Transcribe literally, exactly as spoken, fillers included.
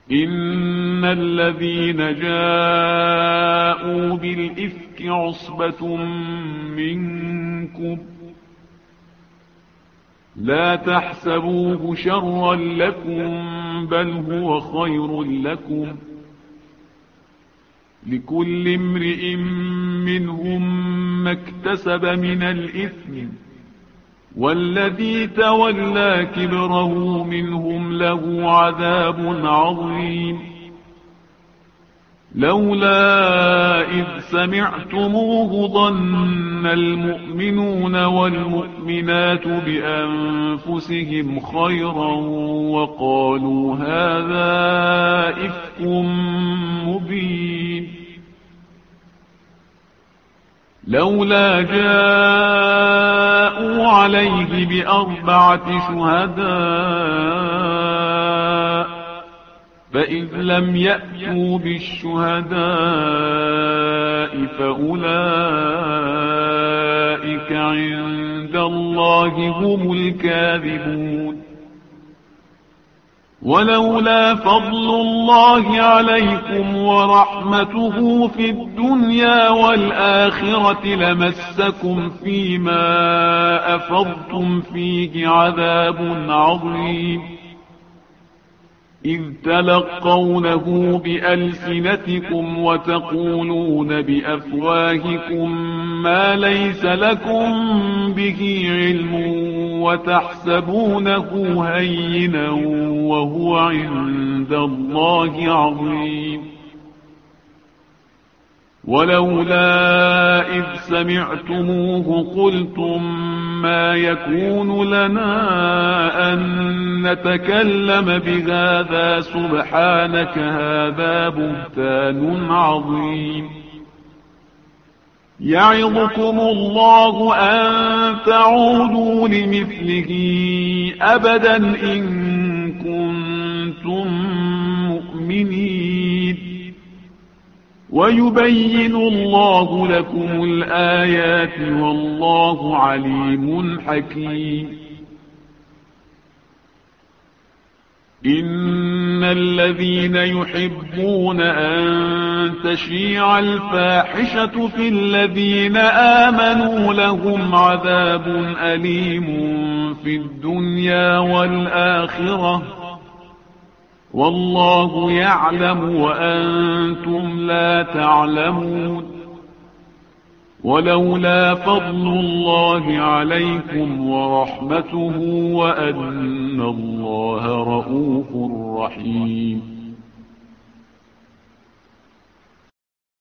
إن الذين جاءوا بالإفك عصبة منكم لا تحسبوه شرا لكم بل هو خير لكم، لكل امرئ منهم ما اكتسب من الإثم، والذي تولى كبره منهم له عذاب عظيم. لولا إذ سمعتموه ظن المؤمنون والمؤمنات بأنفسهم خيرا وقالوا هذا إفك مبين. لولا جاءوا عليه بأربعة شهداء فإذ لم يأتوا بالشهداء فأولئك عند الله هم الكاذبون. ولولا فضل الله عليكم ورحمته في الدنيا والآخرة لمسكم فيما أفضتم فيه عذاب عظيم، إذ تلقونه بألسنتكم وتقولون بأفواهكم ما ليس لكم به علم وتحسبونه هينا وهو عند الله عظيم. ولولا إذ سمعتموه قلتم ما يكون لنا أن نتكلم بهذا سبحانك هذا بهتان عظيم. يعظكم الله أن تعودوا لمثله أبدا إن كنتم مؤمنين، ويبين الله لكم الآيات والله عليم حكيم. إن الذين يحبون أن تشيع الفاحشة في الذين آمنوا لهم عذاب أليم في الدنيا والآخرة والله يعلم وأنتم لا تعلمون. ولولا فضل الله عليكم ورحمته وأن الله رءوف رحيم.